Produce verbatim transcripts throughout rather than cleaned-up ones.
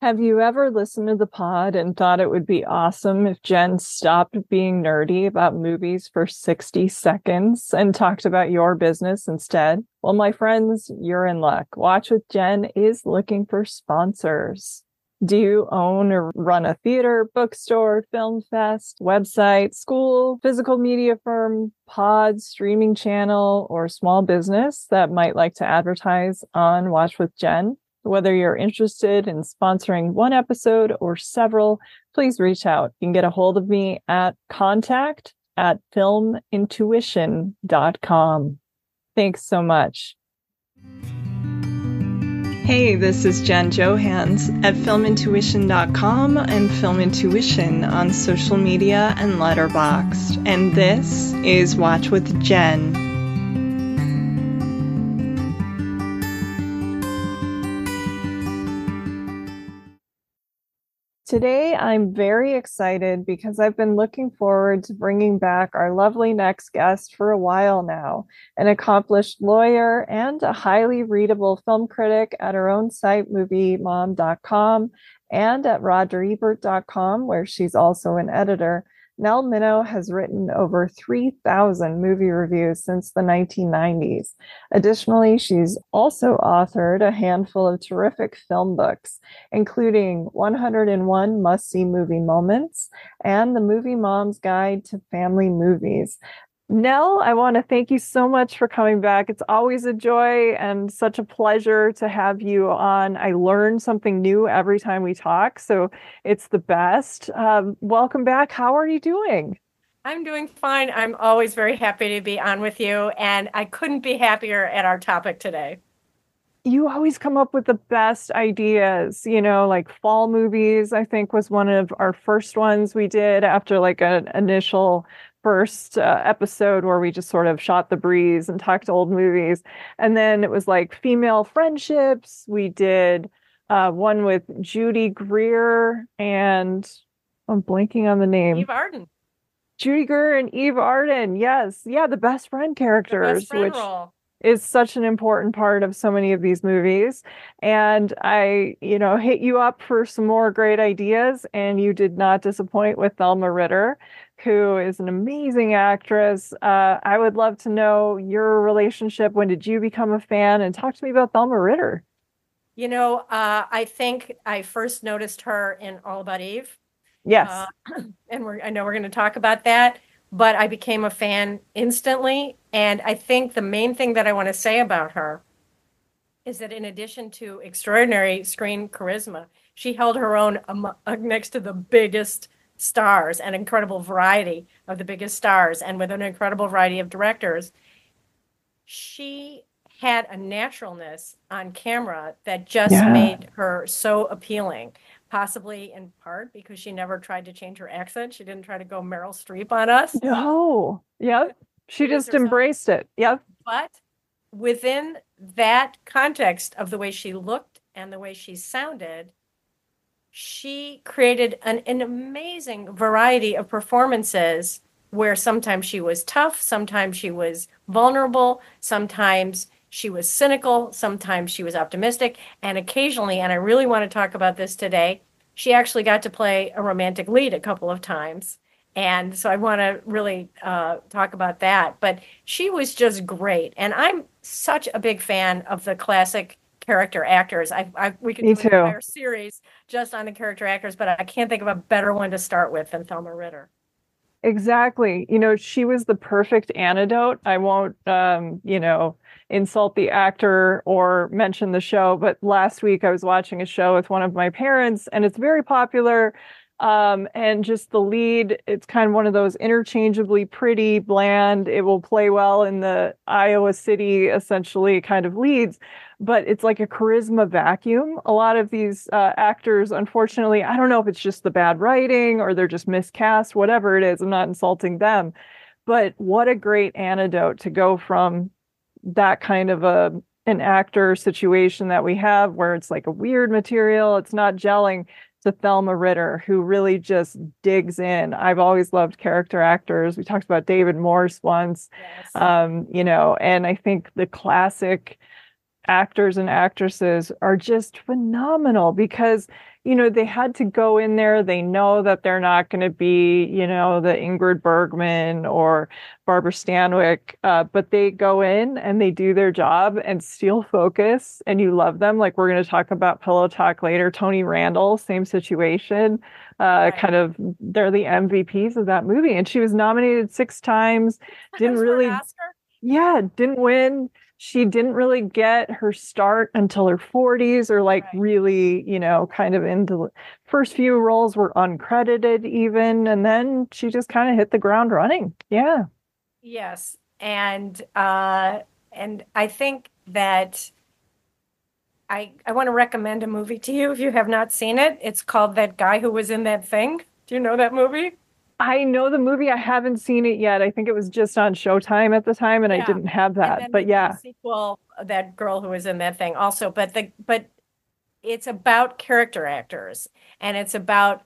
Have you ever listened to the pod and thought it would be awesome if Jen stopped being nerdy about movies for sixty seconds and talked about your business instead? Well, my friends, you're in luck. Watch with Jen is looking for sponsors. Do you own or run a theater, bookstore, film fest, website, school, physical media firm, pod, streaming channel, or small business that might like to advertise on Watch with Jen? Whether you're interested in sponsoring one episode or several, please reach out. You can get a hold of me at contact at film intuition dot com. Thanks so much. Hey, this is Jen Johans at film intuition dot com and Film Intuition on social media and Letterboxd. And this is Watch with Jen. Today, I'm very excited because I've been looking forward to bringing back our lovely next guest for a while now, an accomplished lawyer and a highly readable film critic at her own site, movie mom dot com, and at roger ebert dot com, where she's also an editor. Nell Minow has written over three thousand movie reviews since the nineteen nineties. Additionally, she's also authored a handful of terrific film books, including one hundred one Must-See Movie Moments and The Movie Mom's Guide to Family Movies. Nell, I want to thank you so much for coming back. It's always a joy and such a pleasure to have you on. I learn something new every time we talk, so it's the best. Um, welcome back. How are you doing? I'm doing fine. I'm always very happy to be on with you, and I couldn't be happier at our topic today. You always come up with the best ideas, you know, like fall movies, I think was one of our first ones we did after like an initial first uh, episode where we just sort of shot the breeze and talked old movies. And then it was like female friendships. We did uh, one with Judy Greer and I'm blanking on the name. Eve Arden. Judy Greer and Eve Arden. Yes. Yeah. The best friend characters, the best friend which role. is such an important part of so many of these movies. And I, you know, hit you up for some more great ideas, and you did not disappoint with Thelma Ritter, who is an amazing actress. Uh, I would love to know your relationship. When did you become a fan? And talk to me about Thelma Ritter. You know, uh, I think I first noticed her in All About Eve. Yes. Uh, and we're, I know we're going to talk about that. But I became a fan instantly. And I think the main thing that I want to say about her is that in addition to extraordinary screen charisma, she held her own um, next to the biggest stars, an incredible variety of the biggest stars, and with an incredible variety of directors. She had a naturalness on camera that just Yeah. made her so appealing. Possibly in part because she never tried to change her accent. She didn't try to go Meryl Streep on us. No. Yep. She just embraced it. Yep. But within that context of the way she looked and the way she sounded, she created an, an amazing variety of performances where sometimes she was tough, sometimes she was vulnerable, sometimes she was cynical, sometimes she was optimistic, and occasionally, and I really want to talk about this today, she actually got to play a romantic lead a couple of times. And so I want to really uh, talk about that. But she was just great. And I'm such a big fan of the classic character actors. I, I We could Me do an too. entire series just on the character actors, but I can't think of a better one to start with than Thelma Ritter. Exactly. You know, she was the perfect antidote. I won't, um, you know, insult the actor or mention the show, but last week I was watching a show with one of my parents, and it's very popular. Um, and just the lead, it's kind of one of those interchangeably pretty, bland, it will play well in the Iowa City, essentially, kind of leads. But it's like a charisma vacuum. A lot of these uh, actors, unfortunately, I don't know if it's just the bad writing or they're just miscast, whatever it is. I'm not insulting them. But what a great antidote to go from that kind of a an actor situation that we have where it's like a weird material, it's not gelling, to Thelma Ritter, who really just digs in. I've always loved character actors. We talked about David Morse once, Yes. um, you know, and I think the classic actors and actresses are just phenomenal because, you know, they had to go in there. They know that they're not going to be, you know, the Ingrid Bergman or Barbara Stanwyck, uh, but they go in and they do their job and steal focus, and you love them. Like we're going to talk about Pillow Talk later. Tony Randall, same situation. Uh, Right. kind of, they're the M V Ps of that movie, and she was nominated six times. Didn't For an really, Oscar? yeah, didn't win. She didn't really get her start until her forties, or like Right. really, you know, kind of into the first few roles were uncredited even. And then she just kind of hit the ground running. Yeah. Yes. And uh and I think that I I want to recommend a movie to you if you have not seen it. It's called That Guy Who Was in That Thing. Do you know that movie? I know the movie. I haven't seen it yet. I think it was just on Showtime at the time and I Yeah. didn't have And that. then they But did a yeah. sequel, That Girl Who Was in That Thing also, but the but it's about character actors and it's about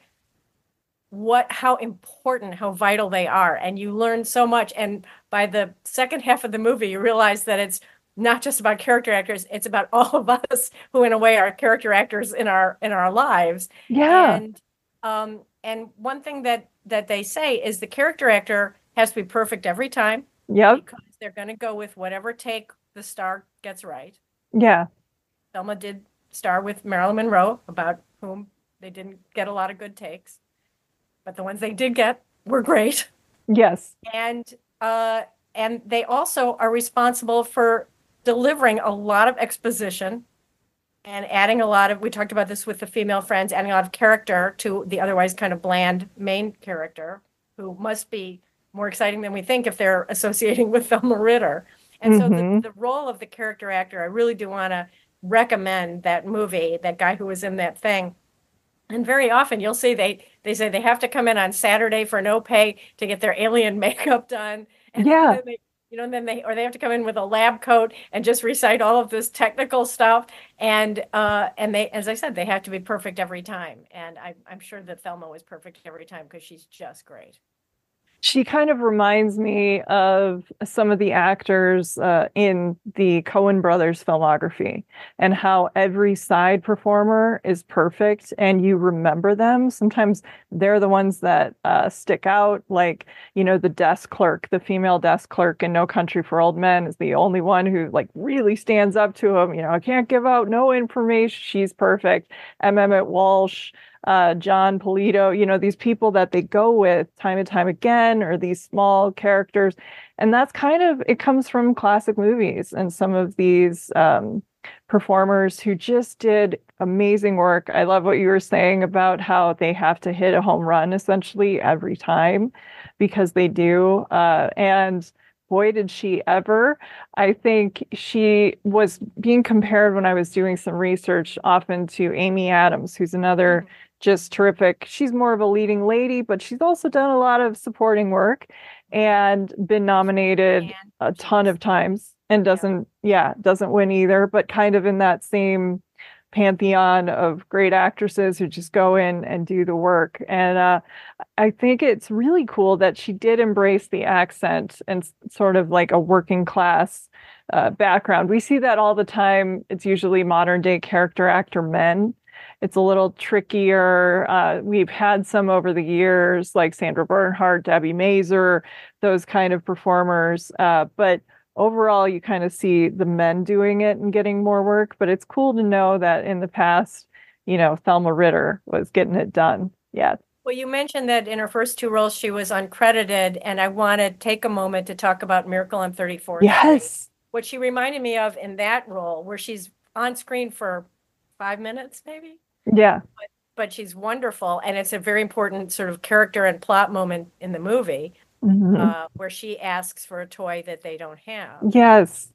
what how important, how vital they are. And you learn so much. And by the second half of the movie, you realize that it's not just about character actors, it's about all of us who in a way are character actors in our in our lives. Yeah. And um and one thing that that they say is the character actor has to be perfect every time Yep. because they're going to go with whatever take the star gets right. Yeah. Thelma did star with Marilyn Monroe, about whom they didn't get a lot of good takes, but the ones they did get were great. Yes. And uh, and they also are responsible for delivering a lot of exposition and adding a lot of. We talked about this with the female friends, adding a lot of character to the otherwise kind of bland main character, who must be more exciting than we think if they're associating with Thelma Ritter. And so the, Mm-hmm. the role of the character actor, I really do want to recommend that movie, That Guy Who Was in That Thing. And very often you'll see they they say they have to come in on Saturday for no pay to get their alien makeup done. And Yeah. then they, you know, and then they or they have to come in with a lab coat and just recite all of this technical stuff. And uh and they, as I said, they have to be perfect every time. And I I'm sure that Thelma was perfect every time because she's just great. She kind of reminds me of some of the actors uh, in the Coen brothers filmography, and how every side performer is perfect and you remember them. Sometimes they're the ones that uh, stick out, like, you know, the desk clerk, the female desk clerk in No Country for Old Men is the only one who like really stands up to him. You know, I can't give out no information. She's perfect. M. Emmett Walsh, uh, John Polito, you know, these people that they go with time and time again, or these small characters. And that's kind of, it comes from classic movies and some of these um, performers who just did amazing work. I love what you were saying about how they have to hit a home run essentially every time, because they do. Uh, and boy, did she ever. I think she was being compared when I was doing some research often to Amy Adams, who's another Mhm. just terrific. She's more of a leading lady, but she's also done a lot of supporting work and been nominated And a she ton was, of times and yeah. doesn't, yeah, doesn't win either, but kind of in that same pantheon of great actresses who just go in and do the work. And uh, I think it's really cool that she did embrace the accent and sort of like a working class uh, background. We see that all the time. It's usually modern day character actor men. It's a little trickier. Uh, we've had some over the years, like Sandra Bernhard, Debbie Mazur, those kind of performers. Uh, but overall, you kind of see the men doing it and getting more work. But it's cool to know that in the past, you know, Thelma Ritter was getting it done. Yeah. Well, you mentioned that in her first two roles she was uncredited, and I want to take a moment to talk about Miracle on thirty-fourth Street. Yes. What she reminded me of in that role, where she's on screen for five minutes, maybe, Yeah. but she's wonderful, and it's a very important sort of character and plot moment in the movie, Mhm. uh, where she asks for a toy that they don't have. Yes.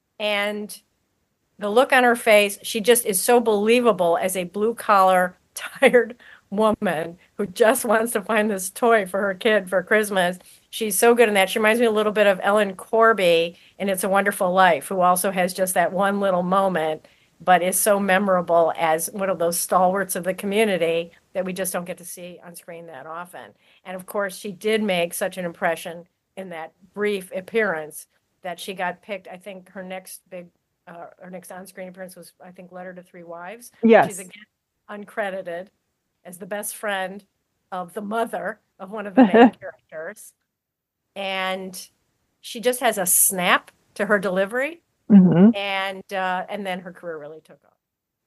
And the look on her face, she just is so believable as a blue collar, tired woman who just wants to find this toy for her kid for Christmas. She's so good in that. She reminds me a little bit of Ellen Corby in It's a Wonderful Life, who also has just that one little moment, but is so memorable as one of those stalwarts of the community that we just don't get to see on screen that often. And of course, she did make such an impression in that brief appearance that she got picked. I think her next big Uh, her next on-screen appearance was, I think, Letter to Three Wives. She's Yes. again uncredited as the best friend of the mother of one of the main characters. And she just has a snap to her delivery. hmm And uh, and then her career really took off.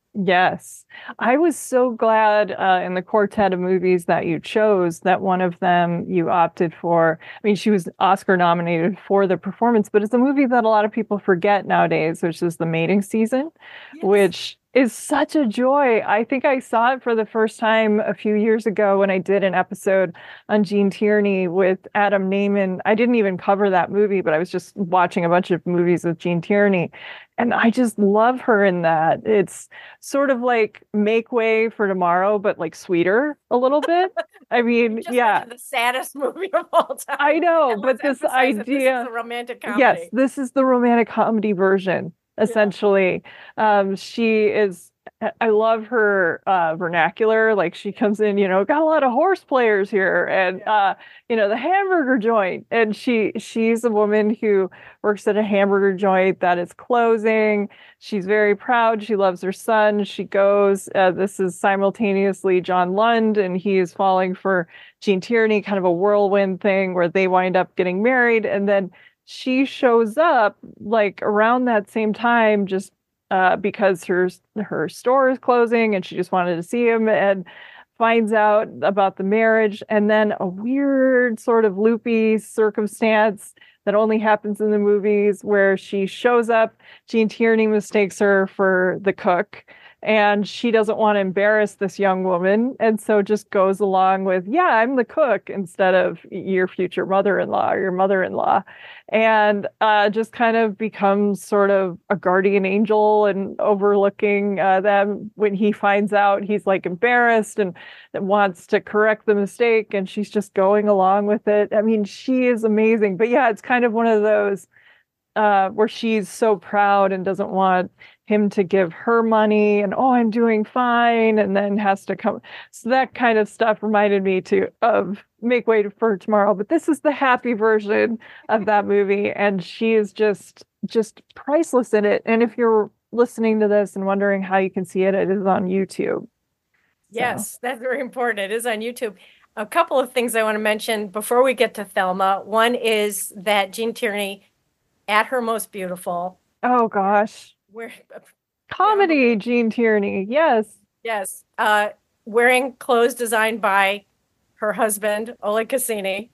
Yes. I was so glad uh, in the quartet of movies that you chose that one of them you opted for. I mean, she was Oscar nominated for the performance, but it's a movie that a lot of people forget nowadays, which is The Mating Season, Yes. which is such a joy. I think I saw it for the first time a few years ago when I did an episode on Gene Tierney with Adam Naiman. I didn't even cover that movie, but I was just watching a bunch of movies with Gene Tierney. And I just love her in that. It's sort of like Make Way for Tomorrow, but like sweeter a little bit. I mean, Just yeah, the saddest movie of all time. I know, And but let's this emphasize that this is idea, a romantic yes, comedy. this is the romantic comedy version, essentially. Um, she is, I love her uh, vernacular. Like she comes in, you know, got a lot of horse players here, and Yeah. uh, you know, the hamburger joint. And she she's a woman who works at a hamburger joint that is closing. She's very proud. She loves her son. She goes. Uh, this is simultaneously John Lund, and he is falling for Gene Tierney, kind of a whirlwind thing where they wind up getting married, and then she shows up like around that same time, just uh, because her her store is closing, and she just wanted to see him, and finds out about the marriage, and then a weird sort of loopy circumstance that only happens in the movies where she shows up. Gene Tierney mistakes her for the cook, and she doesn't want to embarrass this young woman, and so just goes along with, yeah, I'm the cook, instead of your future mother-in-law or your mother-in-law, and uh, just kind of becomes sort of a guardian angel and overlooking uh, them. When he finds out, he's like embarrassed and wants to correct the mistake, and she's just going along with it. I mean, she is amazing. But yeah, it's kind of one of those uh, where she's so proud and doesn't want him to give her money, and oh, I'm doing fine, and then has to come. So that kind of stuff reminded me to of Make Way for Tomorrow. But this is the happy version of that movie, and she is just just priceless in it. And if you're listening to this and wondering how you can see it, it is on YouTube. Yes, so. That's very important. It is on YouTube. A couple of things I want to mention before we get to Thelma. One is that Gene Tierney, at her most beautiful. Oh gosh. Where comedy, you know, Gene Tierney. Yes. Yes. Uh, wearing clothes designed by her husband, Oleg Cassini.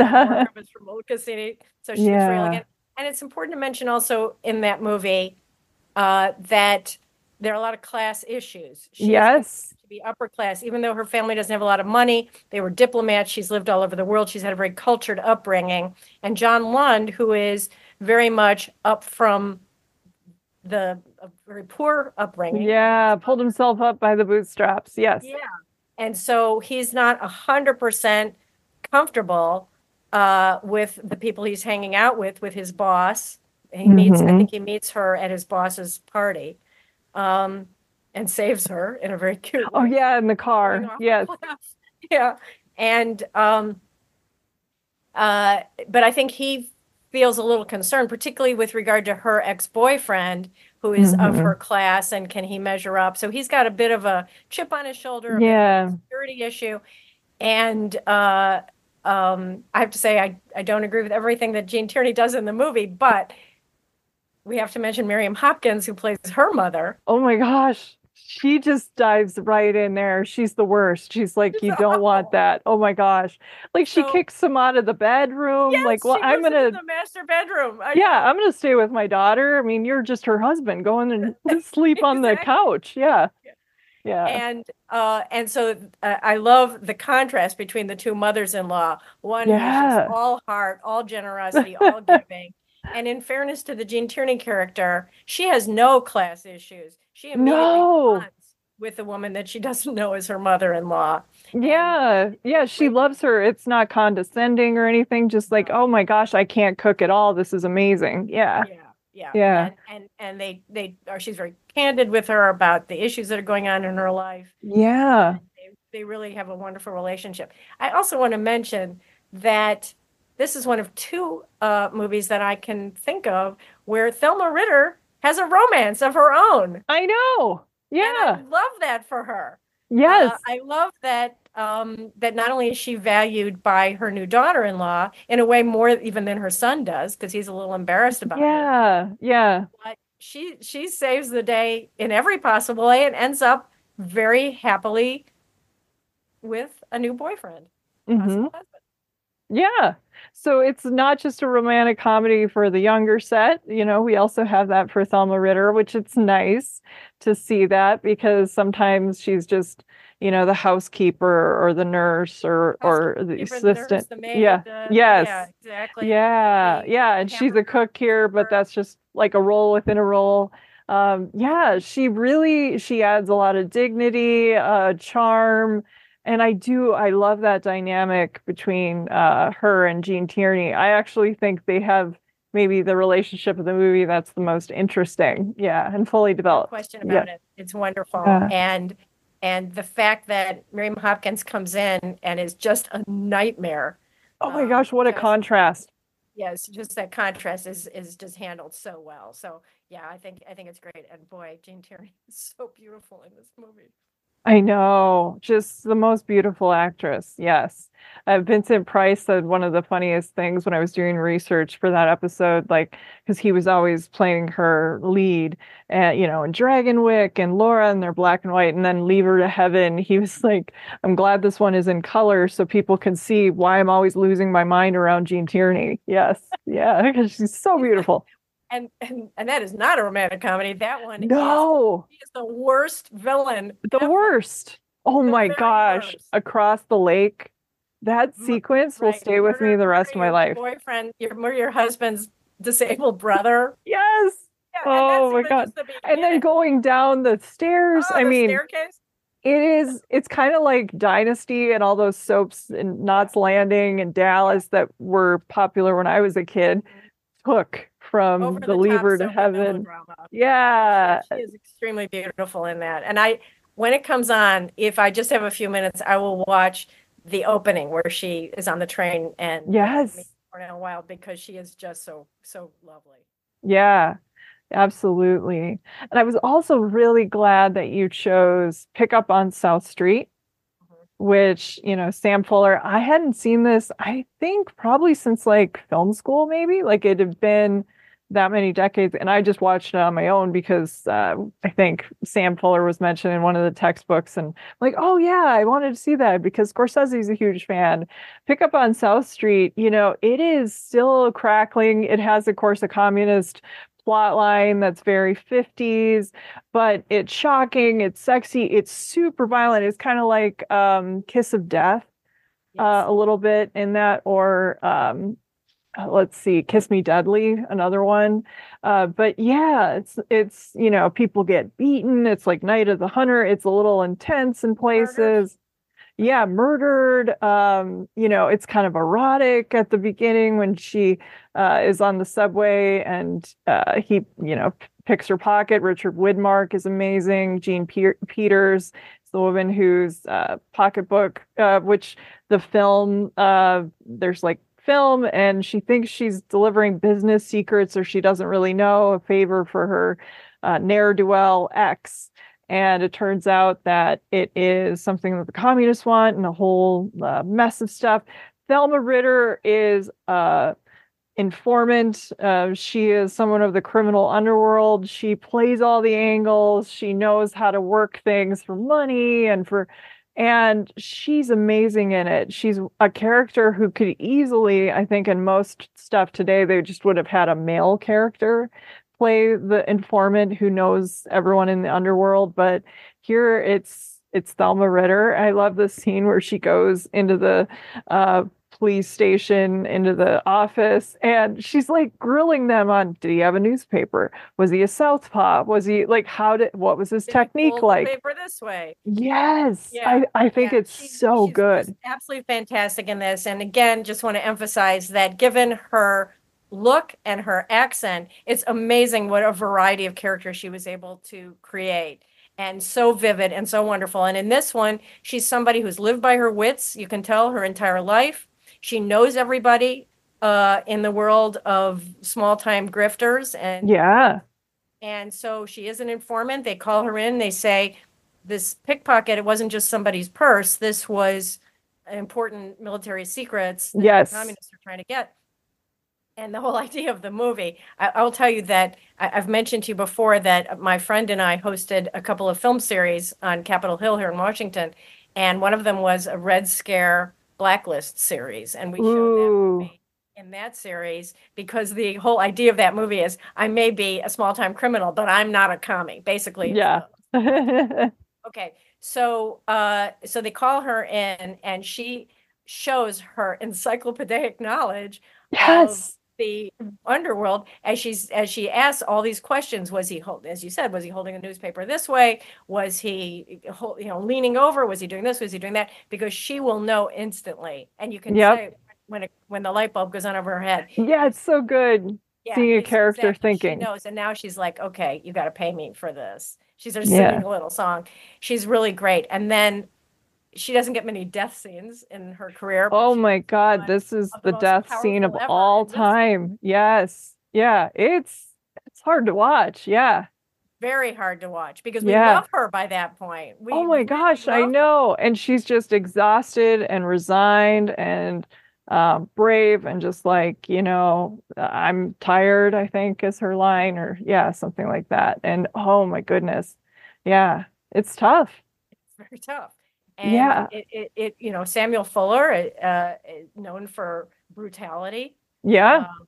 was from Oleg Cassini. So she yeah. looks real again. And it's important to mention also in that movie uh, that there are a lot of class issues. She yes. To be upper class, even though her family doesn't have a lot of money. They were diplomats. She's lived all over the world. She's had a very cultured upbringing. And John Lund, who is very much up from the a very poor upbringing. Yeah, pulled himself up by the bootstraps. Yes. Yeah. And so he's not a hundred percent comfortable uh, with the people he's hanging out with, with his boss. He mm-hmm. meets, I think he meets her at his boss's party, um, and saves her in a very cute way. Oh yeah, in the car. Yes. Yeah. And um, uh, but I think he feels a little concerned, particularly with regard to her ex-boyfriend, who is mm-hmm. of her class, and can he measure up? So he's got a bit of a chip on his shoulder, a yeah. bit of a security issue. And uh, um, I have to say, I, I don't agree with everything that Gene Tierney does in the movie, but we have to mention Miriam Hopkins, who plays her mother. Oh my gosh. She just dives right in there. She's the worst. She's like, you don't want that. Oh my gosh. Like she so, kicks him out of the bedroom. Yes, like, well, she I'm gonna the master bedroom. I yeah, know. I'm gonna stay with my daughter. I mean, you're just her husband. Go in and sleep on the couch. Yeah. Yeah. Yeah. And uh, and so uh, I love the contrast between the two mothers-in-law. One yeah. who's just all heart, all generosity, all giving. And in fairness to the Gene Tierney character, she has no class issues. She immediately no. bonds with a woman that she doesn't know is her mother-in-law. Yeah. And, yeah. She like, loves her. It's not condescending or anything. Just like, oh my gosh, I can't cook at all. This is amazing. Yeah. Yeah. Yeah. Yeah. And, and, and they, they are, she's very candid with her about the issues that are going on in her life. Yeah. They, they really have a wonderful relationship. I also want to mention that this is one of two uh, movies that I can think of where Thelma Ritter has a romance of her own. I know. And I Yeah. love that for her. Uh, Yes. I love that um, that not only is she valued by her new daughter-in-law in a way more even than her son does, because he's a little embarrassed about it. Yeah. Yeah. But she she saves the day in every possible way and ends up very happily with a new boyfriend, hmm possible husband. Yeah. So it's not just a romantic comedy for the younger set. You know, we also have that for Thelma Ritter, which it's nice to see that because sometimes she's just, you know, the housekeeper or the nurse or or the Housekeeper, the nurse, assistant. the maid, Yeah. the, Yes. yeah, exactly. Yeah. The, Yeah. the And she's a hamburger cook here, but server. that's just like a role within a role. Um, yeah, she really she adds a lot of dignity, uh, charm, and I do, I love that dynamic between uh, her and Gene Tierney. I actually think they have maybe the relationship of the movie that's the most interesting. Yeah, and fully No developed. question Yeah. about it. It's wonderful. Yeah. And and the fact that Miriam Hopkins comes in and is just a nightmare. Oh my Um, gosh, what a just contrast. yes, just that contrast is is just handled so well. So yeah, I think I think it's great. And boy, Gene Tierney is so beautiful in this movie. I know, just the most beautiful actress. Yes. Uh, Vincent Price said one of the funniest things when I was doing research for that episode, like, because he was always playing her lead, and you know, in Dragonwyck and Laura, and they're black and white, and then Leave Her to Heaven. He was like, I'm glad this one is in color so people can see why I'm always losing my mind around Gene Tierney. Yes. Yeah, because she's so beautiful. And and and that is not a romantic comedy. That one is No. he is the worst villain The ever. worst. Oh The my very gosh. worst. Across the lake. That Mur- sequence will Right. stay with me Murder, the rest murder of my your life. boyfriend, your murder your husband's disabled brother. Yes. Yeah, and that's Oh my even God. just the And then beginning. going down the stairs. Oh, I the mean, staircase. it is, it's kind of like Dynasty and all those soaps and Knots Landing and Dallas that were popular when I was a kid, took from Over the the Leave top Her to soap and Heaven. melodrama. Yeah. She, she is extremely beautiful in that. And I, when it comes on, if I just have a few minutes, I will watch the opening where she is on the train and uh, Yes. meets Cornell Wilde because she is just so so lovely. Yeah. Absolutely. And I was also really glad that you chose Pick Up on South Street, Mhm. which, you know, Sam Fuller, I hadn't seen this, I think probably since like film school, maybe. Like it had been that many decades. And I just watched it on my own because uh, I think Sam Fuller was mentioned in one of the textbooks. And I'm like, oh, yeah, I wanted to see that because Scorsese's a huge fan. Pick Up on South Street, you know, it is still crackling. It has, of course, a communist plot line that's very fifties, but it's shocking, it's sexy, it's super violent. It's kind of like um, Kiss of Death, Yes. uh, a little bit in that, or um, let's see, Kiss Me Deadly, another one. Uh, but yeah, it's it's you know, people get beaten. It's like Night of the Hunter. It's a little intense in places. Murdered. Yeah, murdered. Um, you know, it's kind of erotic at the beginning when she uh, is on the subway and uh, he, you know, p- picks her pocket. Richard Widmark is amazing. Jean Pe- Peters is the woman whose uh, pocketbook, uh, which the film, uh, there's like film, and she thinks she's delivering business secrets, or she doesn't really know, a favor for her uh, ne'er-do-well ex. And it turns out that it is something that the communists want and a whole uh, mess of stuff. Thelma Ritter is a informant. Uh, she is someone of the criminal underworld. She plays all the angles. She knows how to work things for money and for, and she's amazing in it. She's a character who could easily, I think, in most stuff today, they just would have had a male character play the informant who knows everyone in the underworld, but here it's it's Thelma Ritter. I love the scene where she goes into the uh, police station, into the office, and she's like grilling them on, did he have a newspaper? Was he a southpaw? Was he like, how did, what was his Did he technique fold the like? paper this way. Yes, Yeah, I, I think yeah, it's she's- so she's good. just absolutely fantastic in this. And again, just want to emphasize that given her look and her accent, it's amazing what a variety of characters she was able to create. And so vivid and so wonderful. And in this one, she's somebody who's lived by her wits, you can tell, her entire life. She knows everybody uh, in the world of small-time grifters and Yeah. And so she is an informant. They call her in. They say, this pickpocket, it wasn't just somebody's purse. This was important military secrets that the Yes. communists are trying to get. And the whole idea of the movie, I, I will tell you that I, I've mentioned to you before that my friend and I hosted a couple of film series on Capitol Hill here in Washington. And one of them was a Red Scare Blacklist series. And we showed that Ooh. movie in that series because the whole idea of that movie is I may be a small time criminal, but I'm not a commie. Basically, it's Yeah. the- okay. So, uh, so they call her in, and she shows her encyclopedic knowledge of Yes. the underworld as she's as she asks all these questions. Was he hold, as you said, was he holding a newspaper this way? Was he, hol- you know, leaning over? Was he doing this? Was he doing that? Because she will know instantly, and you can Yep. say when it, when the light bulb goes on over her head. Yeah, it's so good Yeah, seeing a it's character exactly- She thinking. knows, and now she's like, okay, you got to pay me for this. She's just Yeah. singing a little song. She's really great, and then she doesn't get many death scenes in her career. but Oh she my is God, one this is of the most death scene of powerful ever all in this. time. Yes. Yeah, it's it's hard to watch. Yeah. Very hard to watch because we Yeah. love her by that point. We Oh my really gosh, I love her. know. And she's just exhausted and resigned and um, brave and just like, you know, I'm tired, I think is her line, or yeah, something like that. And oh my goodness. Yeah, it's tough. It's very tough. And Yeah. it, it, it, you know, Samuel Fuller, uh, is known for brutality. Yeah. Um,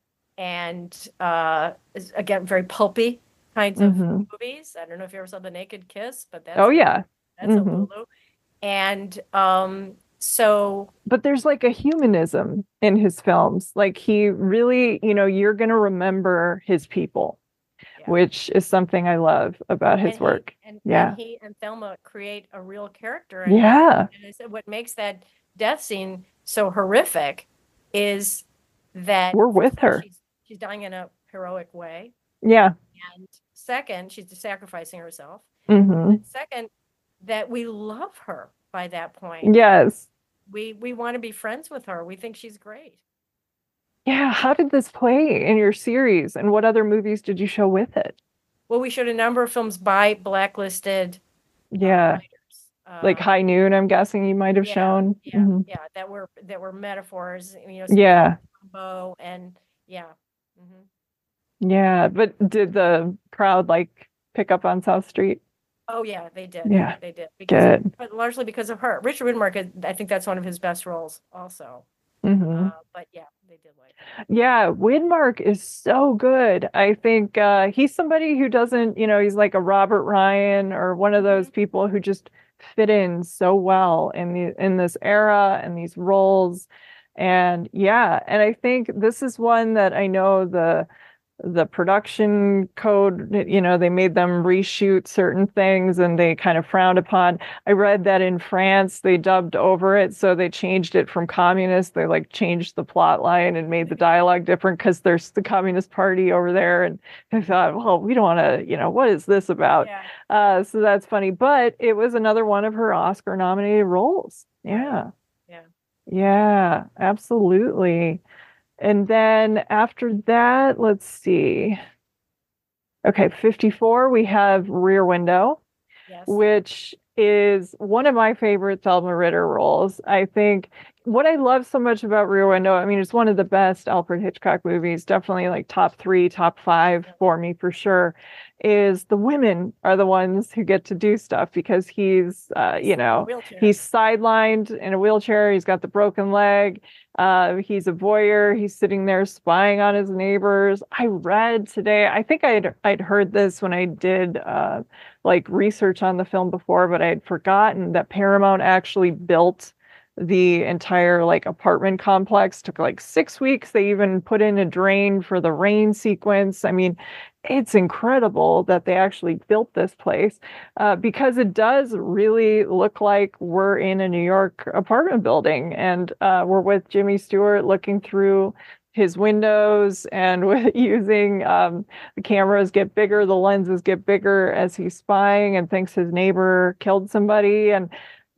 and uh, is, again, very pulpy kinds of Mhm. movies. I don't know if you ever saw The Naked Kiss, but that's Oh a, yeah. that's a Mhm. Lulu. And um, so But there's like a humanism in his films. Like he really, you know, you're going to remember his people, yeah. which is something I love about his and he, work. and, Yeah. and he and Thelma create a real character. And, Yeah. and I said, what makes that death scene so horrific is that We're with first of all, her. She's, she's dying in a heroic way. Yeah. And second, she's sacrificing herself. hmm And second, that we love her by that point. Yes. We we want to be friends with her. We think she's great. Yeah. How did this play in your series, and what other movies did you show with it? Well, we showed a number of films by blacklisted uh, Yeah. writers. Like Um, High Noon, I'm guessing you might have yeah, shown. yeah, Mhm. yeah, that were that were metaphors, you know, Yeah. Bow and yeah. hmm Yeah. But did the crowd like pick up on South Street? Oh yeah, they did. Yeah. They did because Good. but largely because of her. Richard Widmark, is- I think that's one of his best roles also. hmm Uh, but yeah, they did like it. Yeah, Widmark is so good. I think uh, he's somebody who doesn't, you know, he's like a Robert Ryan or one of those Mhm. people who just fit in so well in the in this era and these roles. And yeah, and I think this is one that I know the the production code, you know, they made them reshoot certain things and they kind of frowned upon. I read that in France they dubbed over it, so they changed it from communist. They like changed the plot line and made the dialogue different because there's the Communist Party over there, and I thought, well, we don't want to, you know, what is this about? Yeah. Uh, so that's funny, but it was another one of her Oscar-nominated roles. Yeah, Yeah. yeah, absolutely. And then after that, let's see. Okay, fifty-four, we have Rear Window, Yes. which is one of my favorite Thelma Ritter roles. I think what I love so much about Rear Window, I mean, it's one of the best Alfred Hitchcock movies, definitely like top three, top five for me for sure, is the women are the ones who get to do stuff because he's, uh, you know, Wheelchair. he's sidelined in a wheelchair. He's got the broken leg. Uh, he's a voyeur. He's sitting there spying on his neighbors. I read today, I think I'd I'd heard this when I did uh, like research on the film before, but I had forgotten that Paramount actually built the entire like apartment complex. Took like six weeks. They even put in a drain for the rain sequence. I mean, it's incredible that they actually built this place uh, because it does really look like we're in a New York apartment building, and uh, we're with Jimmy Stewart looking through his windows and with using um, the cameras get bigger, the lenses get bigger as he's spying and thinks his neighbor killed somebody. And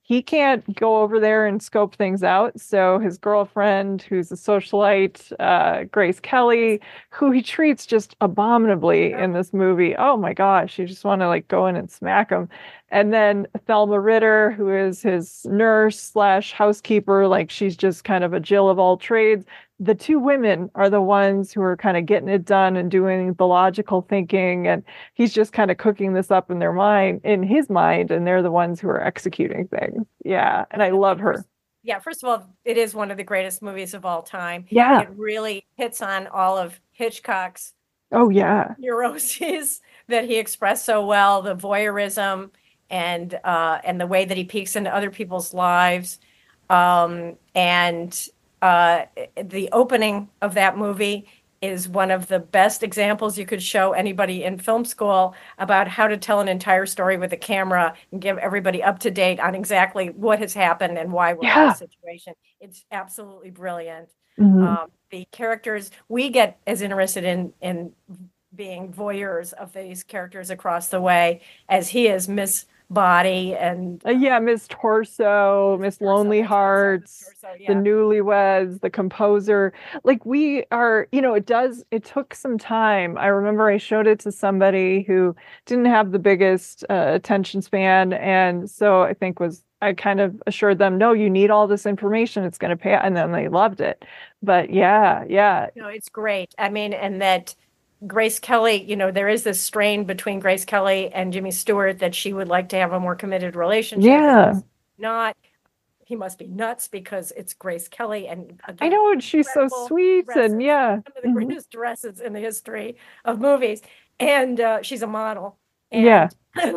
he can't go over there and scope things out. So his girlfriend, who's a socialite, uh, Grace Kelly, who he treats just abominably in this movie. Oh my gosh, you just want to like go in and smack him. And then Thelma Ritter, who is his nurse slash housekeeper, like she's just kind of a Jill of all trades. The two women are the ones who are kind of getting it done and doing the logical thinking, and he's just kind of cooking this up in their mind, in his mind, and they're the ones who are executing things. Yeah, and I love her. Yeah, first of all, it is one of the greatest movies of all time. Yeah. It really hits on all of Hitchcock's Oh yeah. neuroses that he expressed so well, the voyeurism and uh, and the way that he peeks into other people's lives. Um, and uh, the opening of that movie is one of the best examples you could show anybody in film school about how to tell an entire story with a camera and give everybody up to date on exactly what has happened and why we're in Yeah. this situation. It's absolutely brilliant. Mhm. Um, the characters, we get as interested in in being voyeurs of these characters across the way as he is Miss Body and Uh, yeah, Miss Torso, Miss Torso, Lonely that's right, sorry, Miss Hearts, Torso, the yeah. Newlyweds, the Composer. Like we are, you know, it does, it took some time. I remember I showed it to somebody who didn't have the biggest uh, attention span. And so I think was, I kind of assured them, no, you need all this information. It's going to pay. And then they loved it. But yeah, yeah. No, it's great. I mean, and that Grace Kelly, you know, there is this strain between Grace Kelly and Jimmy Stewart that she would like to have a more committed relationship. Yeah. He's not, he must be nuts because it's Grace Kelly. And I again, know, and she's so incredible sweet dresses, and yeah. some of the Mhm. greatest dresses in the history of movies. And uh, she's a model. And, Yeah.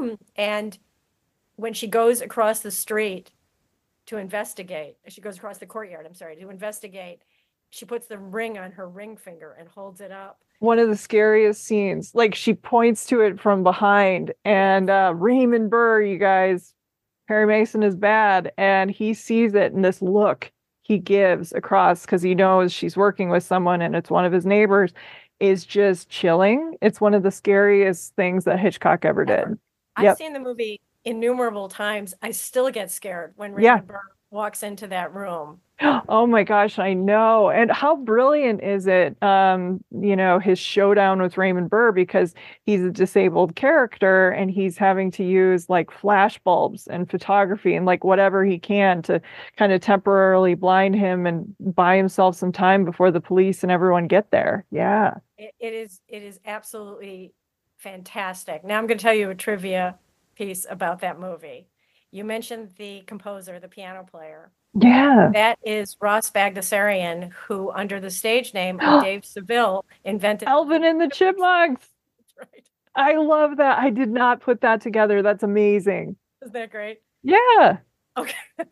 and when she goes across the street to investigate, she goes across the courtyard, I'm sorry, to investigate, she puts the ring on her ring finger and holds it up. One of the scariest scenes. Like she points to it from behind, and uh, Raymond Burr, you guys, Perry Mason is bad, and he sees it, and this look he gives across because he knows she's working with someone and it's one of his neighbors is just chilling. It's one of the scariest things that Hitchcock ever did. Ever. I've Yep. seen the movie innumerable times. I still get scared when Yeah. Raymond Burr walks into that room. Oh my gosh, I know. And how brilliant is it, um, you know, his showdown with Raymond Burr, because he's a disabled character and he's having to use like flash bulbs and photography and like whatever he can to kind of temporarily blind him and buy himself some time before the police and everyone get there. Yeah. It, it is it is absolutely fantastic. Now I'm going to tell you a trivia piece about that movie. You mentioned the composer, the piano player. Yeah. That is Ross Bagdasarian, who, under the stage name of Dave Seville, invented Alvin and the Chipmunks. That's right. I love that. I did not put that together. That's amazing. Isn't that great? Yeah. Okay.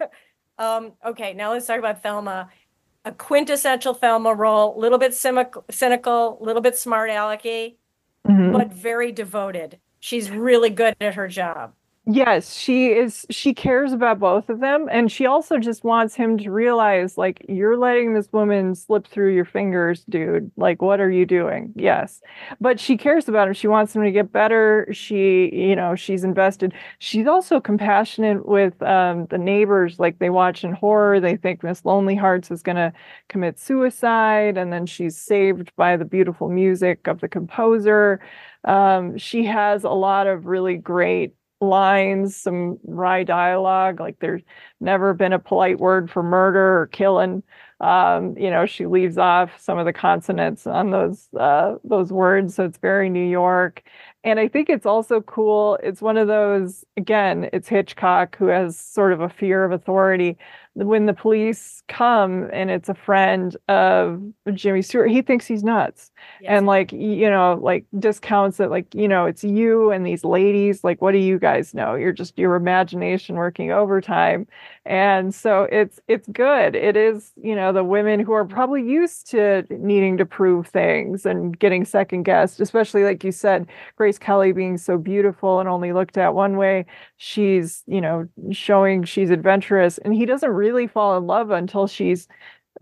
um, okay, now let's talk about Thelma. A quintessential Thelma role, a little bit cynical, cynical, a little bit smart alecky, Mhm. but very devoted. She's really good at her job. Yes, she is. She cares about both of them. And she also just wants him to realize, like, you're letting this woman slip through your fingers, dude. Like, what are you doing? Yes. But she cares about him. She wants him to get better. She, you know, she's invested. She's also compassionate with um, the neighbors. Like, they watch in horror. They think Miss Lonely Hearts is going to commit suicide. And then she's saved by the beautiful music of the composer. Um, she has a lot of really great lines, some wry dialogue, like there's never been a polite word for murder or killing. Um, you know, she leaves off some of the consonants on those uh, those words, so it's very New York. And I think it's also cool. It's one of those, again, it's Hitchcock who has sort of a fear of authority. When the police come and it's a friend of Jimmy Stewart, he thinks he's nuts. Yes. And like, you know, like discounts it, like, you know, it's you and these ladies, like, what do you guys know? You're just your imagination working overtime. And so it's it's good. It is, you know, the women who are probably used to needing to prove things and getting second guessed, especially like you said, Grace Kelly being so beautiful and only looked at one way. She's, you know, showing she's adventurous, and he doesn't really fall in love until she's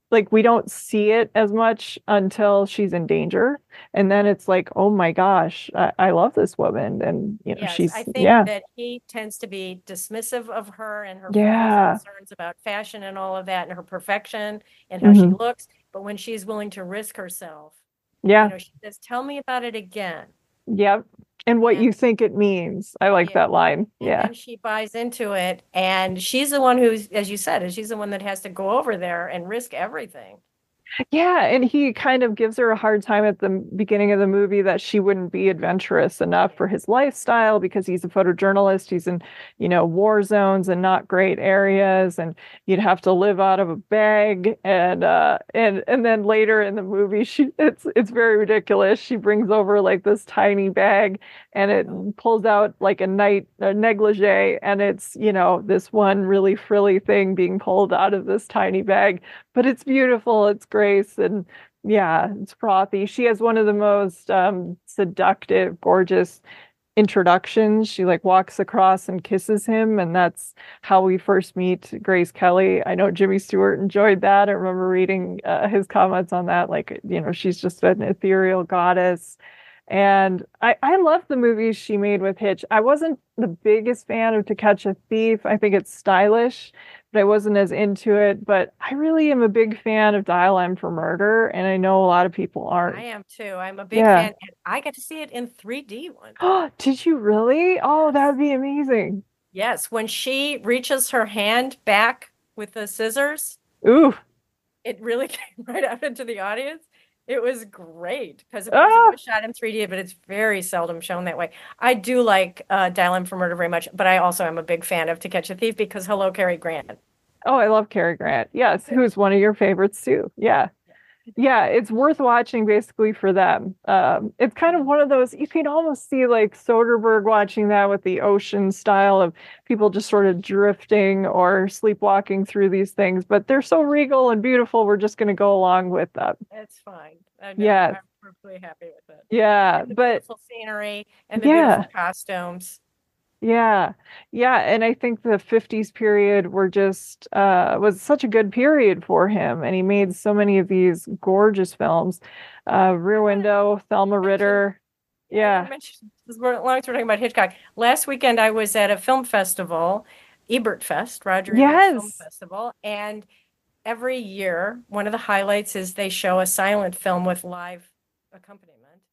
like we don't see it as much until she's in danger. And then it's like, oh my gosh, I, I love this woman. And you know, Yes, she's I think yeah, that he tends to be dismissive of her and her frivolous yeah. concerns about fashion and all of that and her perfection and how she Hmm. looks. But when she's willing to risk herself, you Yeah. know, she says, "Tell me about it again." Yep. And what And you think it means. I like yeah, that line. and Yeah. then she buys into it. And she's the one who's, as you said, is she's the one that has to go over there and risk everything. Yeah, and he kind of gives her a hard time at the beginning of the movie that she wouldn't be adventurous enough for his lifestyle because he's a photojournalist. He's in, you know, war zones and not great areas, and you'd have to live out of a bag. And uh, and and then later in the movie, she it's it's very ridiculous. She brings over like this tiny bag, and it pulls out like a night a negligee, and it's you know this one really frilly thing being pulled out of this tiny bag, but it's beautiful. It's Grace, and yeah, it's frothy. She has one of the most um, seductive, gorgeous introductions. She like walks across and kisses him, and that's how we first meet Grace Kelly. I know Jimmy Stewart enjoyed that. I remember reading uh, his comments on that. Like, you know, she's just an ethereal goddess. And I, I love the movies she made with Hitch. I wasn't the biggest fan of To Catch a Thief. I think it's stylish, but I wasn't as into it. But I really am a big fan of Dial M for Murder, and I know a lot of people I aren't. am too. I'm a big Yeah. fan, and I got to see it in three D one time. Oh, did you really? Oh, that Yes. would be amazing. Yes, when she reaches her hand back with the scissors, Ooh. it really came right out into the audience. It was great because, of course, it Ah, was shot in three D, but it's very seldom shown that way. I do like uh, Dial M for Murder very much, but I also am a big fan of To Catch a Thief because hello, Cary Grant. oh, I love Cary Grant. Yes, who's one of your favorites too? Yeah. Yeah, it's worth watching basically for them. Um, it's kind of one of those you can almost see like Soderbergh watching that with the ocean style of people just sort of drifting or sleepwalking through these things, but they're so regal and beautiful, we're just going to go along with them. It's fine. I know. Yes. I'm perfectly happy with it. Yeah, And the but beautiful scenery and the beautiful yeah. costumes. Yeah. Yeah, and I think the fifties period were just uh was such a good period for him, and he made so many of these gorgeous films. Uh I Rear want Window, Thelma to mention, Ritter. yeah, I want to Yeah. mention, as long as we're talking about Hitchcock. Last weekend, I was at a film festival, Ebert Fest, Roger Ebert's Film Yes. Festival. And every year, one of the highlights is they show a silent film with live accompaniment.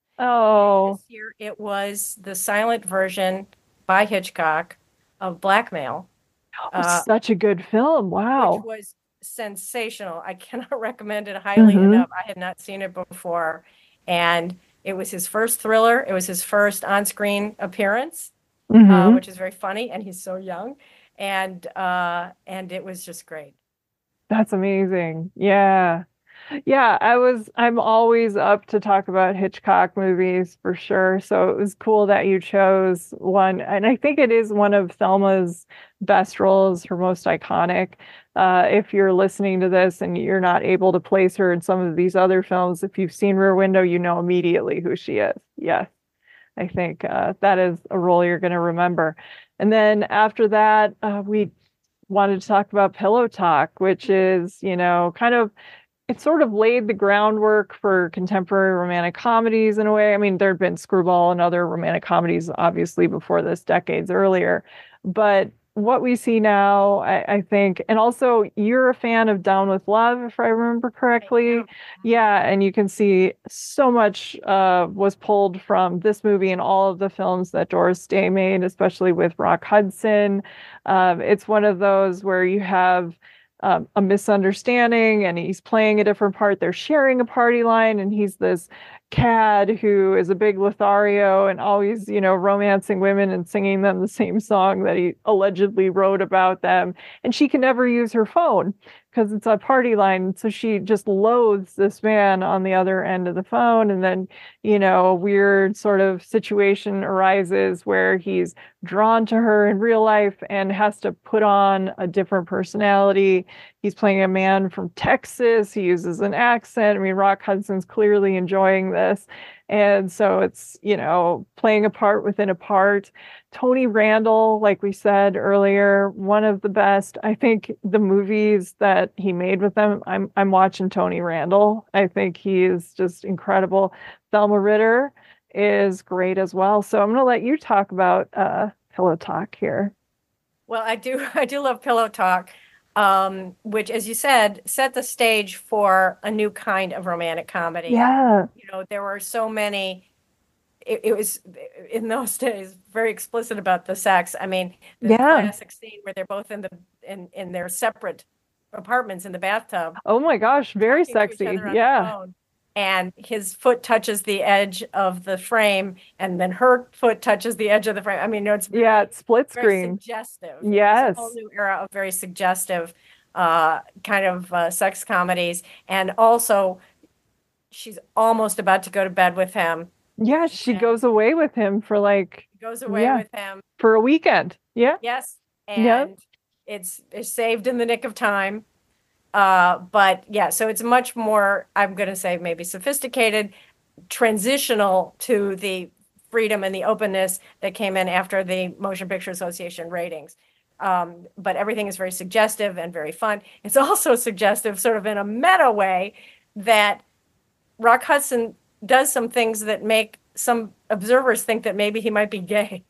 And Oh, this year, it was the silent version by Hitchcock of Blackmail, oh, uh, such a good film. which Wow. was sensational. I cannot recommend it highly Mm-hmm. enough. I had not seen it before. And it was his first thriller. It was his first on-screen appearance, uh, Mm-hmm. which is very funny. And he's so young. And uh, and it was just great. That's amazing. Yeah. Yeah, I was I'm always up to talk about Hitchcock movies for sure. So it was cool that you chose one. And I think it is one of Thelma's best roles, her most iconic. Uh, if you're listening to this and you're not able to place her in some of these other films, if you've seen Rear Window, you know immediately who she is. Yes, I think uh, that is a role you're going to remember. And then after that, uh, we wanted to talk about Pillow Talk, which is, you know, kind of it sort of laid the groundwork for contemporary romantic comedies in a way. I mean, there had been Screwball and other romantic comedies, obviously, before this, decades earlier. But what we see now, I, I think, and also you're a fan of Down with Love, if I remember I correctly. am. Yeah, and you can see so much uh, was pulled from this movie and all of the films that Doris Day made, especially with Rock Hudson. Um, it's one of those where you have um, a misunderstanding and he's playing a different part. They're sharing a party line, and he's this cad who is a big Lothario and always, you know, romancing women and singing them the same song that he allegedly wrote about them. And she can never use her phone because it's a party line. So she just loathes this man on the other end of the phone. And then, you know, a weird sort of situation arises where he's drawn to her in real life and has to put on a different personality. He's playing a man from Texas. He uses an accent. I mean, Rock Hudson's clearly enjoying this. And so it's, you know, playing a part within a part. Tony Randall, like we said earlier, one of the best. I think the movies that he made with them, I'm I'm watching Tony Randall. I think he is just incredible. Thelma Ritter is great as well. So I'm going to let you talk about uh, Pillow Talk here. Well, I do I do love Pillow Talk, um, which, as you said, set the stage for a new kind of romantic comedy. Yeah. You know, there were so many. It, it was in those days very explicit about the sex. I mean, the Yeah. classic scene where they're both in the in in their separate apartments in the bathtub, Oh my gosh, very talking to each sexy. other on the Yeah. phone. And his foot touches the edge of the frame, and then her foot touches the edge of the frame. I mean, no, it's Yeah, very, it's split very screen. suggestive. It was a whole Yes. new era of very suggestive uh, kind of uh, sex comedies. And also, she's almost about to go to bed with him. Yeah, she And goes away with him for like, goes away yeah, with him. for a weekend. Yeah. Yes. Yeah. And it's, it's saved in the nick of time. Uh, but yeah, so it's much more, I'm going to say maybe sophisticated, transitional to the freedom and the openness that came in after the Motion Picture Association ratings. Um, but everything is very suggestive and very fun. It's also suggestive, sort of in a meta way, that Rock Hudson does some things that make some observers think that maybe he might be gay.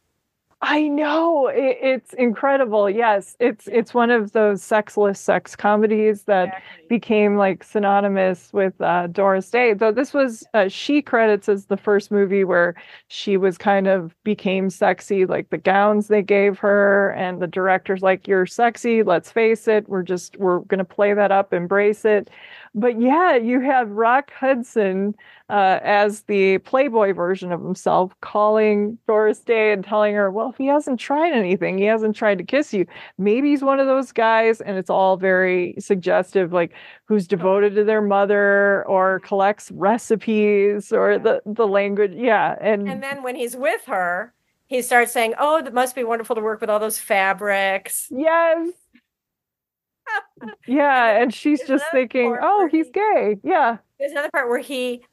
I know it, it's incredible. Yes, it's it's one of those sexless sex comedies that Exactly. became like synonymous with uh, Doris Day. Though this was uh, she credits as the first movie where she was kind of became sexy, like the gowns they gave her, and the director's like, "You're sexy. Let's face it. We're just we're gonna play that up, embrace it." But yeah, you have Rock Hudson uh, as the Playboy version of himself, calling Doris Day and telling her, well, if he hasn't tried anything, he hasn't tried to kiss you. Maybe he's one of those guys, and it's all very suggestive, like who's devoted to their mother or collects recipes or the the language. Yeah, And and then when he's with her, he starts saying, "Oh, that must be wonderful to work with all those fabrics." yes, And then yeah, and she's there's just another thinking, part oh, where he's he, gay. Yeah. there's another part where he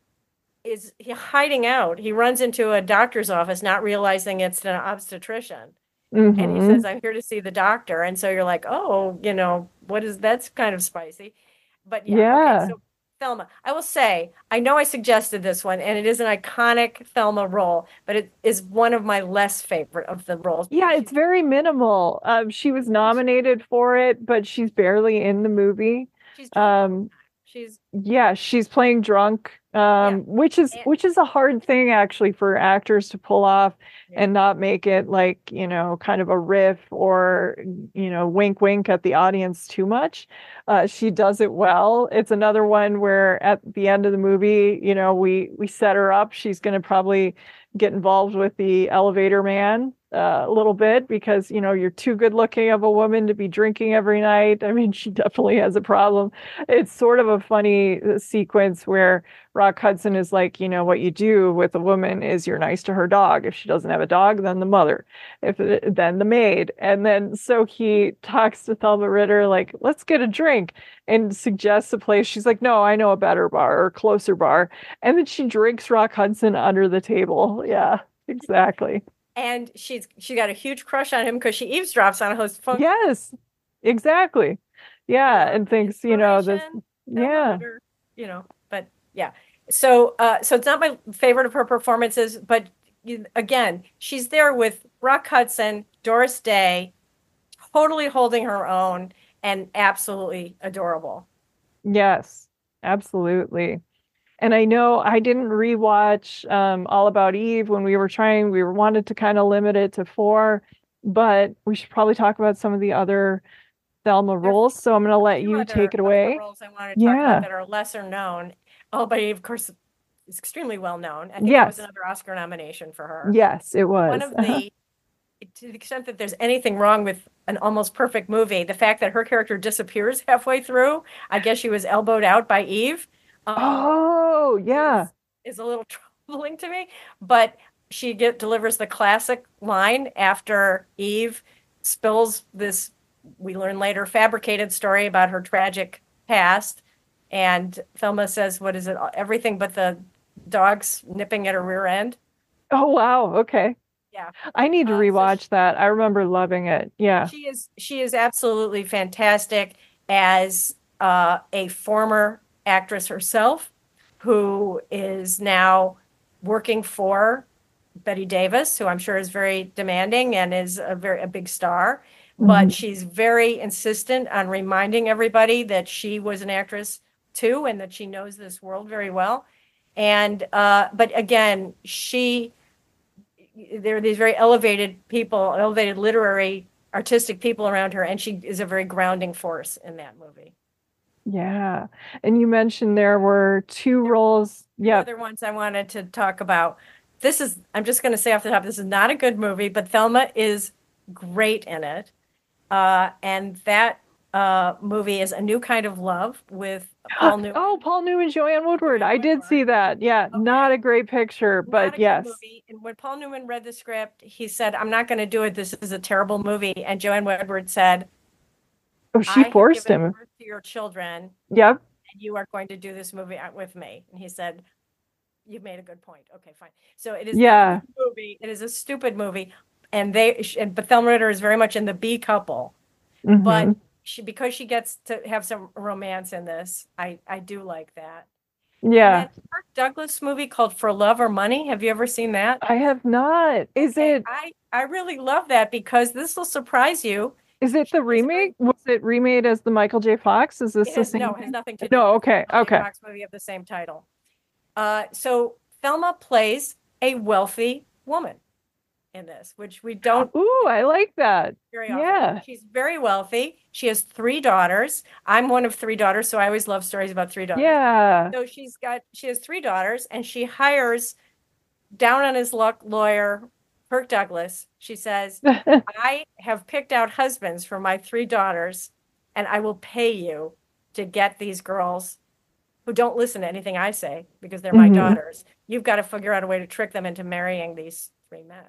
is he hiding out. He runs into a doctor's office, not realizing it's an obstetrician. And he Mm-hmm. says, "I'm here to see the doctor." And so you're like, "Oh, you know, what is that's kind of spicy." But yeah, okay. Yeah. So Thelma, I will say, I know I suggested this one, and it is an iconic Thelma role, but it is one of my less favorite of the roles Yeah, because it's she's very minimal. Um, she was nominated for it, but she's barely in the movie. she's drunk all the Um, time. She's yeah, she's playing drunk, yeah, um, which is and which is a hard thing actually for actors to pull off yeah. and not make it like, you know, kind of a riff or, you know, wink wink at the audience too much. Uh, she does it well. It's another one where at the end of the movie, you know, we we set her up. She's going to probably get involved with the elevator man uh, a little bit because, you know, you're too good looking of a woman to be drinking every night. I mean, she definitely has a problem. It's sort of a funny uh, sequence where Rock Hudson is like, you know, what you do with a woman is you're nice to her dog. If she doesn't have a dog, then the mother. If it, then the maid. And then so he talks to Thelma Ritter like, let's get a drink and suggests a place. She's like, no, I know a better bar or closer bar. And then she drinks Rock Hudson under the table. Yeah, exactly. And she's she got a huge crush on him because she eavesdrops on his phone call. Yes, exactly. Yeah, So and thinks, you know, this, inspiration, Thelma yeah. Ritter, you know, but yeah. So uh so it's not my favorite of her performances, but you, again, she's there with Rock Hudson, Doris Day, totally holding her own and absolutely adorable. Yes, absolutely. And I know I didn't rewatch um, All About Eve when we were trying. We were wanted to kind of limit it to four, but we should probably talk about some of the other Thelma There are roles. So I'm going to a let few you take other it of her away. roles I want to talk about Yeah. that are lesser known. Oh, but of course, is extremely well known. I think that was Yes. another Oscar nomination for her. Yes, it One was. of Uh-huh. the, to the extent that there's anything wrong with an almost perfect movie, the fact that her character disappears halfway through, I guess she was elbowed out by Eve, um, Oh, yeah. is is a little troubling to me. But she get delivers the classic line after Eve spills this, we learn later, fabricated story about her tragic past. And Thelma says, what is it? Everything but the dogs nipping at her rear end. Oh, wow. Okay. Yeah. I need to Uh, so she, rewatch that. I remember loving it. Yeah. she is she is absolutely fantastic as uh, a former actress herself, who is now working for Betty Davis, who I'm sure is very demanding and is a very a big star. But Mhm. she's very insistent on reminding everybody that she was an actress too, and that she knows this world very well. And uh, but again, she there are these very elevated people, elevated literary, artistic people around her, and she is a very grounding force in that movie. Yeah. And you mentioned there were two There are roles. two Yep. other ones I wanted to talk about. This is, I'm just going to say off the top, this is not a good movie, but Thelma is great in it. Uh, and that uh, movie is A New Kind of Love with Paul Oh, Newman, Paul Newman, Joanne Woodward. Joanne I did Woodward. see that. Yeah. Not Okay. a great picture, Not but a good yes. movie. And when Paul Newman read the script, he said, I'm not going to do it. This is a terrible movie. And Joanne Woodward said, Oh, she I have forced given him. birth to your children, Yep. and you are going to do this movie with me. And he said, You've made a good point. Okay, fine. So it is not a Yeah. good movie. It is a stupid movie. And they, and, but Thelma Ritter is very much in the B couple. But Hmm. she, because she gets to have some romance in this, I, I do like that. And Yeah. then Kirk Douglas movie called For Love or Money. Have you ever seen that? I have not. Is Okay, it I I really love that because this will surprise you. is it She the plays a very remake? Was it remade as the Michael J. Fox? Is this it the has same no, it has thing? nothing to do No, with the okay. Michael J. Okay. Fox movie of the same title. Uh, so Thelma plays a wealthy woman in this, which we don't Ooh, I like that. very often. Yeah. She's very wealthy. She has three daughters. I'm one of three daughters, so I always love stories about three daughters. Yeah. So she's got she has three daughters, and she hires down on his luck lawyer Kirk Douglas. She says, I have picked out husbands for my three daughters, and I will pay you to get these girls who don't listen to anything I say because they're my Hmm. daughters. You've got to figure out a way to trick them into marrying these three men.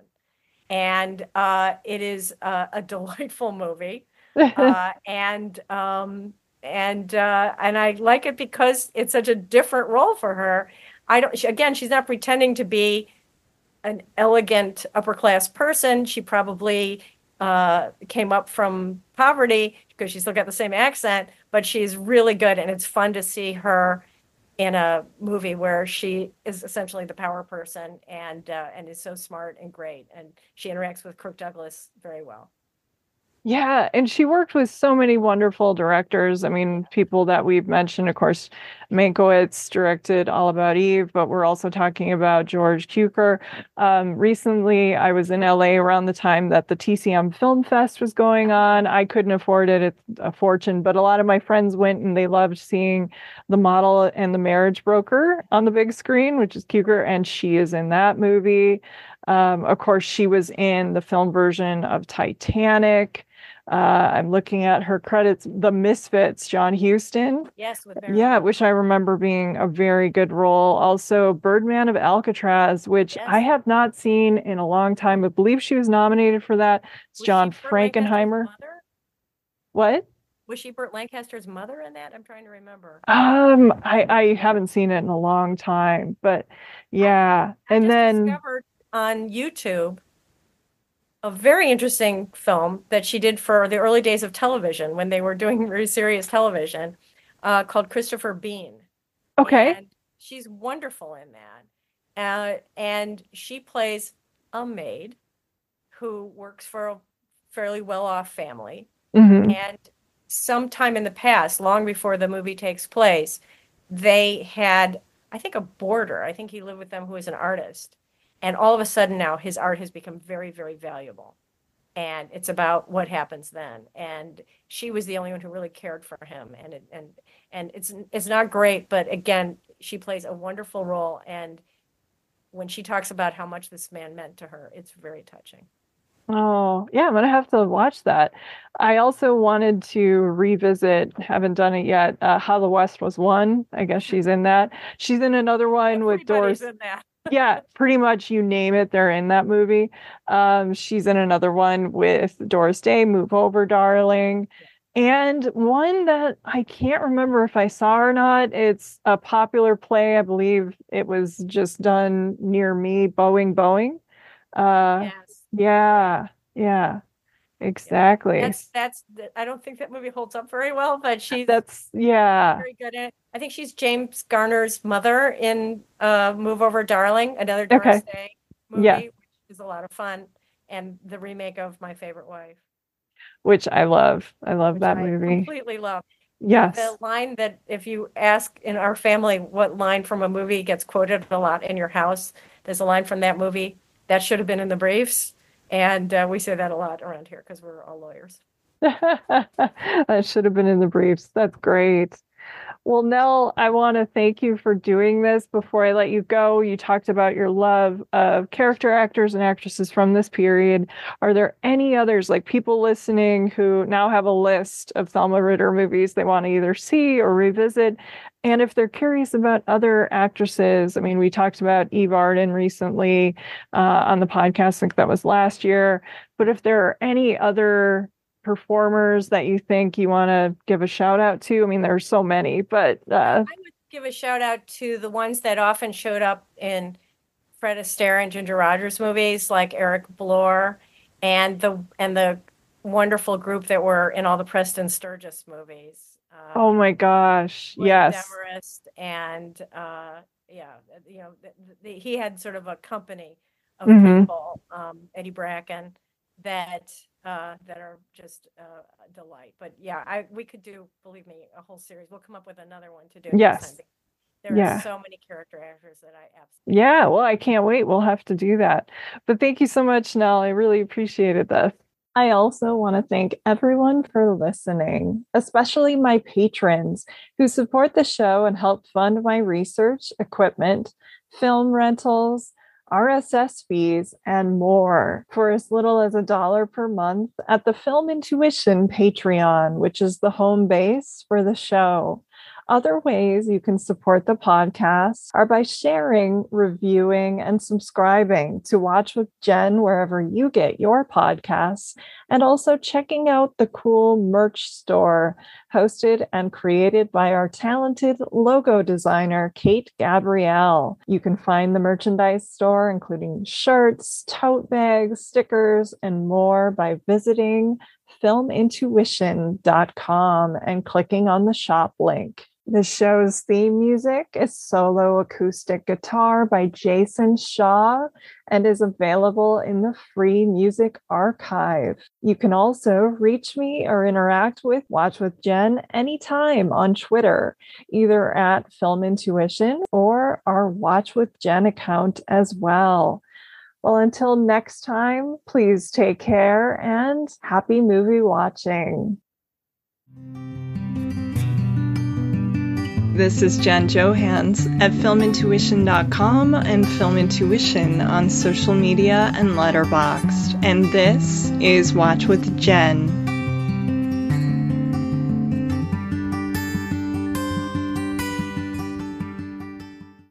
And uh, it is uh, a delightful movie. Uh, and um, and uh, and I like it because it's such a different role for her. I don't, she, again, she's not pretending to be an elegant upper class person. She probably uh, came up from poverty because she's still got the same accent, but she's really good. And it's fun to see her in a movie where she is essentially the power person and uh, and is so smart and great. And she interacts with Kirk Douglas very well. Yeah, and she worked with so many wonderful directors. I mean, people that we've mentioned, of course, Mankiewicz directed All About Eve, but we're also talking about George Cukor. Um, recently, I was in L A around the time that the T C M Film Fest was going on. I couldn't afford it; it's a fortune, but a lot of my friends went and they loved seeing The Model and the Marriage Broker on the big screen, which is Cukor, and she is in that movie. Um, of course, she was in the film version of Titanic. Uh, I'm looking at her credits. The Misfits, John Huston. Yes, with Marilyn Yeah, Monroe. which I remember being a very good role. Also, Birdman of Alcatraz, which I Yes. have not seen in a long time. I believe she was nominated for that. It's Was she John Burt Lancaster's Frankenheimer. mother? What? Was she Burt Lancaster's mother in that? I'm trying to remember. Um, I I haven't seen it in a long time, but I yeah. I And just then discovered on YouTube a very interesting film that she did for the early days of television when they were doing very serious television, uh, called Christopher Bean. okay. And she's wonderful in that. Uh, and she plays a maid who works for a fairly well-off family. Hmm. And sometime in the past, long before the movie takes place, they had, I think, a boarder. I think he lived with them who was an artist. And all of a sudden now his art has become very, very valuable. And it's about what happens then. And she was the only one who really cared for him. And it, and and it's it's not great, but again, she plays a wonderful role. And when she talks about how much this man meant to her, it's very touching. Oh, yeah, I'm gonna have to watch that. I also wanted to revisit, haven't done it yet, uh, How the West Was Won. I guess she's in that. She's in another one with Everybody's Doris. in that. Yeah, pretty much you name it, they're in that movie. Um, she's in another one with Doris Day, Move Over, Darling. And one that I can't remember if I saw or not, it's a popular play. I believe it was just done near me, Boeing Boeing. Uh, Yes. yeah, yeah, exactly. That's that's I don't think that movie holds up very well, but she's That's, yeah. very good at it. I think she's James Garner's mother in uh, Move Over Darling, another Okay. Doris Day Yeah, movie, which is a lot of fun, and the remake of My Favorite Wife, which I love. I love which that I movie. completely love. The, the Yes. line that if you ask in our family what line from a movie gets quoted a lot in your house, there's a line from that movie that should have been in the briefs, and uh, we say that a lot around here because we're all lawyers. That should have been in the briefs. That's great. Well, Nell, I want to thank you for doing this. Before I let you go, you talked about your love of character actors and actresses from this period. Are there any others, like people listening who now have a list of Thelma Ritter movies they want to either see or revisit? And if they're curious about other actresses, I mean, we talked about Eve Arden recently uh, on the podcast. I think that was last year. But if there are any other performers that you think you want to give a shout out to? I mean, there's so many, but uh... I would give a shout out to the ones that often showed up in Fred Astaire and Ginger Rogers movies, like Eric Blore, and the and the wonderful group that were in all the Preston Sturges movies. Uh, oh my gosh, William yes. Demarest and uh, yeah, you know, the, the, he had sort of a company of Mhm. people, um, Eddie Bracken, that uh, that are just uh, a delight. But yeah, I we could do, believe me, a whole series. We'll come up with another one to do next time. Yes. There Yeah. are so many character actors that I absolutely Yeah, well, I can't wait. We'll have to do that. But thank you so much, Nell. I really appreciated this. I also want to thank everyone for listening, especially my patrons who support the show and help fund my research, equipment, film rentals, R S S fees, and more for as little as a dollar per month at the Film Intuition Patreon, which is the home base for the show. Other ways you can support the podcast are by sharing, reviewing, and subscribing to Watch with Jen wherever you get your podcasts, and also checking out the cool merch store hosted and created by our talented logo designer, Kate Gabrielle. You can find the merchandise store, including shirts, tote bags, stickers, and more by visiting film intuition dot com and clicking on the shop link. The show's theme music is Solo Acoustic Guitar by Jason Shaw and is available in the free music archive. You can also reach me or interact with Watch with Jen anytime on Twitter, either at Film Intuition or our Watch with Jen account as well. Well, until next time, please take care and happy movie watching. This is Jen Johans at film intuition dot com and Film Intuition on social media and Letterboxd. And this is Watch with Jen.